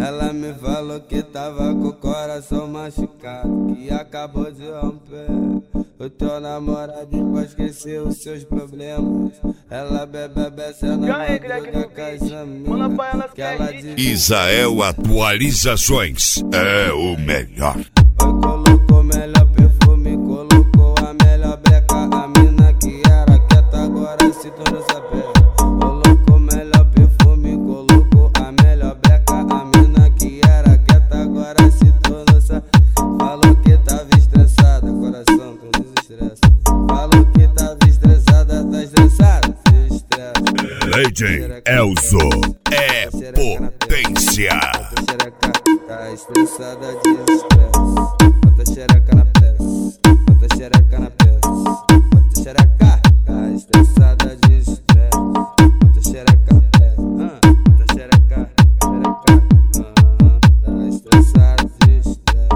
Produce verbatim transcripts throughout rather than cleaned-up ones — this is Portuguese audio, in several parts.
Ela me falou que tava com o coração machucado, que acabou de romper. O teu namorado pra esquecer os seus problemas. Ela bebe, bebe, na madruga com as amigas, que ela diz... Isael Atualizações é o melhor. Colocou o melhor perfume, colocou a melhor breca. A mina que era quieta agora se tornou saber. Colocou o melhor perfume, colocou a melhor breca. A mina que era quieta agora se tornou saber. Falou que tava estressada, coração com desestresse. Falou que tava estressada, tá estressada, se estressa. D J Elzo é potência. Tá estressada de estresse. Bota xereca na peça, bota xereca na peça, bota xereca. Tá estressada de estresse. Bota xereca na peça, bota xereca, xereca. Tá estressada de estresse.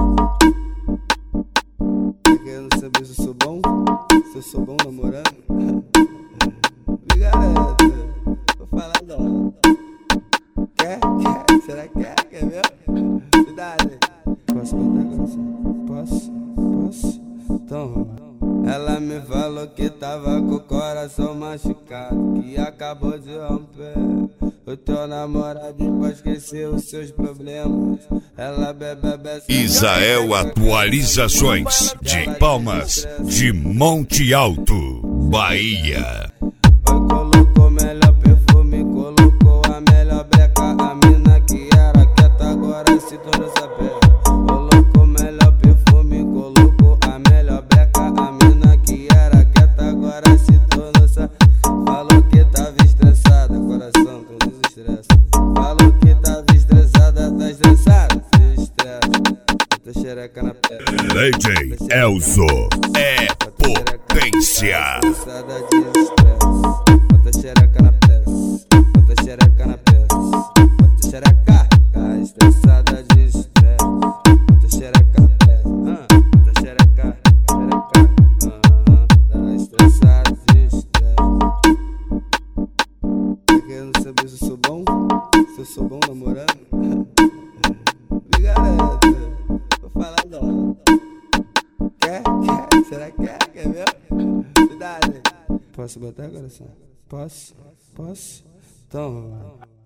Tá querendo saber se eu sou bom? Se eu sou bom namorando? Me garanta, vou falar não. Quer? Quer? Será que quer? Quer mesmo? Cuidado. Posso botar agora? Posso? Posso? Então vamos. Ela me falou que tava com o coração machucado, que acabou de romper. O teu namorado pra esquecer os seus problemas. Ela bebe, bebe. Isael Atualizações de Palmas de Monte Alto, Bahia. Colocou o melhor perfume, colocou a melhor breca. A mina que era quieta agora se tornou saber. Colocou o melhor perfume, colocou a melhor breca. A mina que era quieta agora se tornou saber. Falou que tava estressada, coração com desestresse. Falou que tava estressada, tá estressada, se estressa. Bota xereca na pedra. D J Elzo é potência. Estressada de estresse. Bota xereca na peça, bota xereca na peça, bota xereca. Tá estressada de estresse. Bota xereca na peça, bota xereca, xereca. Tá estressada de estresse. Tá querendo saber se eu sou bom? Se eu sou bom namorando? Me garanta, vou falar não. Quer? Quer? Será que quer? Quer mesmo? Cuidado. Posso botar, coração? Posso? Posso? Então vamos.